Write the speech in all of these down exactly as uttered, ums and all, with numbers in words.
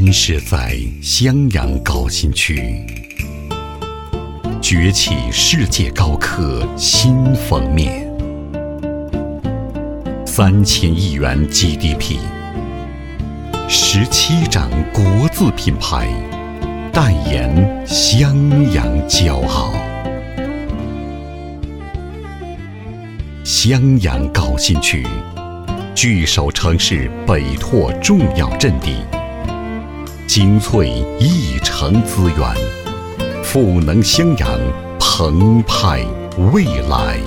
安设在襄阳高新区，崛起世界高科新封面，三千亿元 G D P， 十七张国字品牌，代言襄阳骄傲。襄阳高新区据守城市北拓重要阵地，精粹一城资源，赋能襄阳澎湃未来。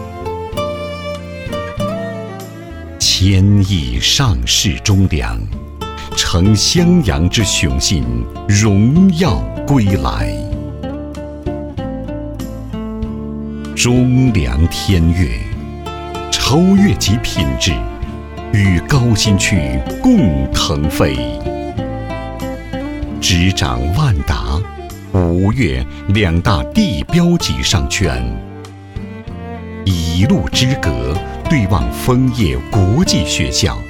千亿上市忠良，承襄阳之雄心，荣耀归来。忠良天悦，超越级品质，与高新区共腾飞。执掌万达、吴越两大地标级商圈，一路之隔对望枫叶国际学校，